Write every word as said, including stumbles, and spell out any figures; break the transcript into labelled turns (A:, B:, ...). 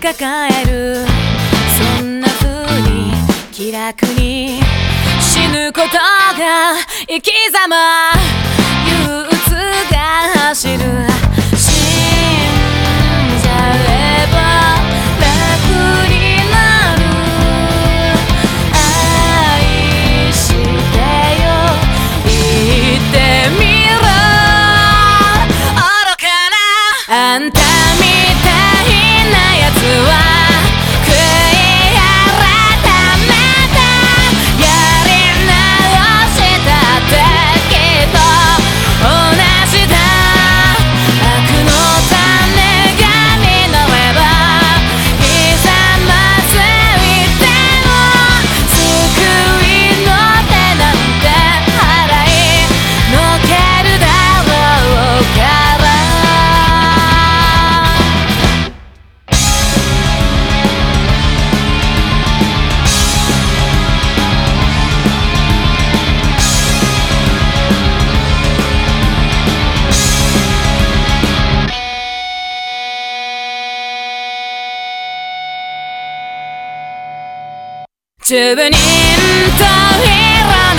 A: 抱える、そんな風に気楽に死ぬことが生き様、憂鬱が走る、死んじゃえば楽になる、愛してよ言ってみろ、愚かなあんたみたいなやつは悔い改めた、やり直したってきっと同じだ、悪の種が実ればひざまずいても救いの手なんて払いのけるだろうから。十分人と色